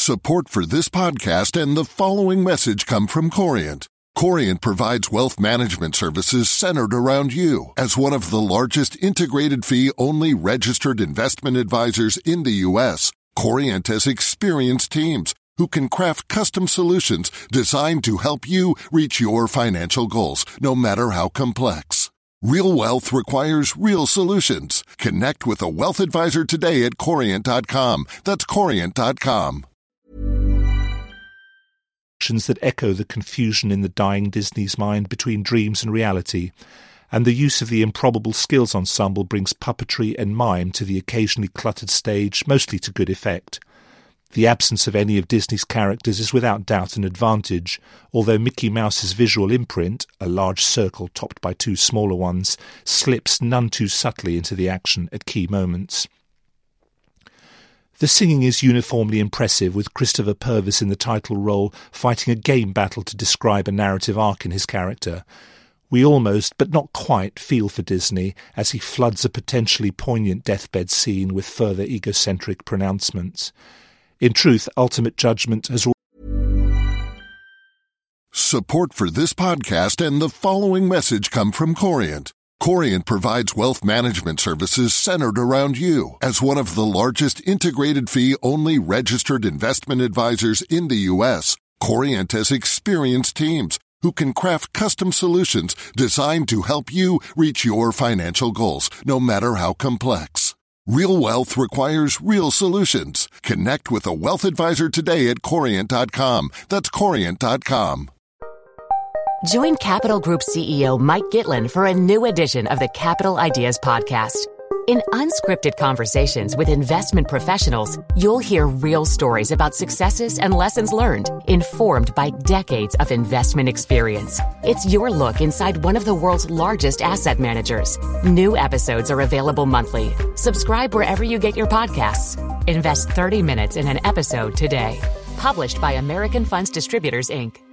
Support for this podcast and the following message come from Corient. Corient provides wealth management services centered around you. As one of the largest integrated fee-only registered investment advisors in the U.S., Corient has experienced teams who can craft custom solutions designed to help you reach your financial goals, no matter how complex. Real wealth requires real solutions. Connect with a wealth advisor today at Corient.com. That's Corient.com. That echo the confusion in the dying Disney's mind between dreams and reality, and the use of the improbable skills ensemble brings puppetry and mime to the occasionally cluttered stage, mostly to good effect. The absence of any of Disney's characters is without doubt an advantage, although Mickey Mouse's visual imprint, a large circle topped by two smaller ones, slips none too subtly into the action at key moments. The singing is uniformly impressive, with Christopher Purvis in the title role fighting a game battle to describe a narrative arc in his character. We almost, but not quite, feel for Disney as he floods a potentially poignant deathbed scene with further egocentric pronouncements. In truth, Ultimate Judgment has... Support for this podcast and the following message come from Corient. Corient provides wealth management services centered around you. As one of the largest integrated fee-only registered investment advisors in the U.S., Corient has experienced teams who can craft custom solutions designed to help you reach your financial goals, no matter how complex. Real wealth requires real solutions. Connect with a wealth advisor today at Corient.com. That's Corient.com. Join Capital Group CEO Mike Gitlin for a new edition of the Capital Ideas Podcast. In unscripted conversations with investment professionals, you'll hear real stories about successes and lessons learned, informed by decades of investment experience. It's your look inside one of the world's largest asset managers. New episodes are available monthly. Subscribe wherever you get your podcasts. Invest 30 minutes in an episode today. Published by American Funds Distributors, Inc.